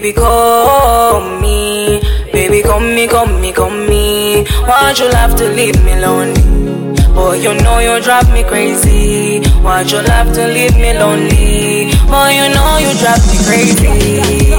Baby, call me. Baby, come me, come me, come me. Why'd you have to leave me lonely? Boy, you know you drive me crazy. Why'd you have to leave me lonely? Boy, you know you drive me crazy.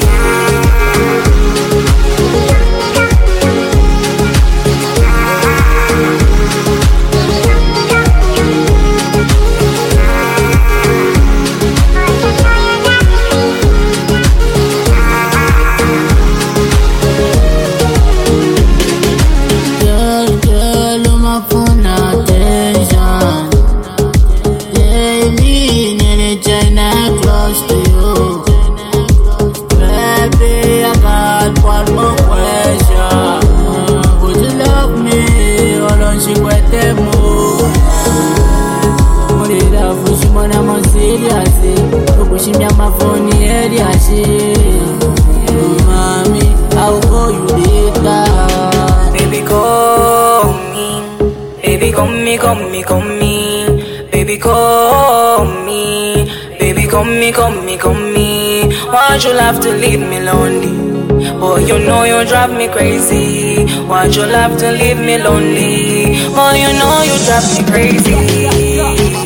Mommy, I'll call you later. Baby, call me. Baby, come me, come me, come me. Baby, call me. Baby, come me, come me, come me. Why'd you have to leave me lonely? Boy, you know you drive me crazy. Why'd you have to leave me lonely? Boy, you know you drive me crazy.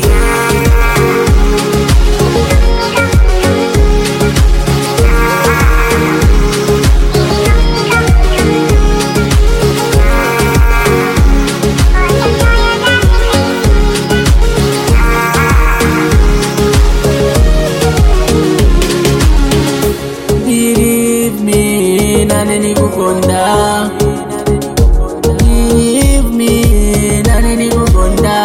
Leave me, nani nikukonda.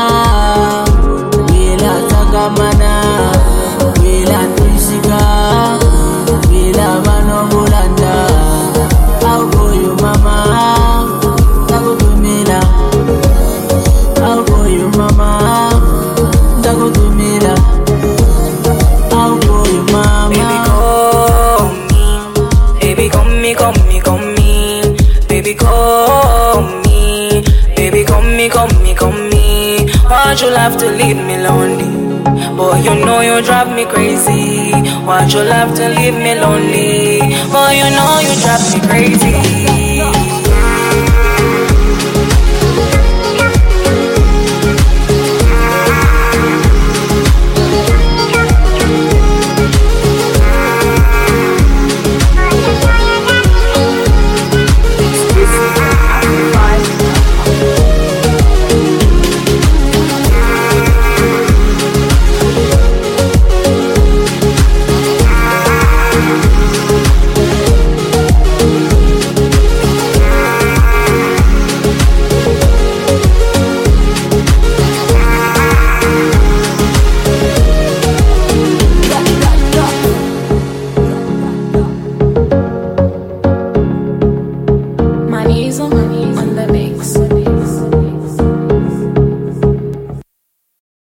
Bila takamana, bila tuishika, bila manobulanda. I'll call you mama, takutumila. I'll call you mama, takutumila. I'll call you mama. Baby, call me. Baby, come me, come me, come me. Baby, call me. Baby, come me, come me, come me. Why'd you have to leave me lonely? Boy, you know you drive me crazy. Why'd you have to leave me lonely? Boy, you know you drive me crazy.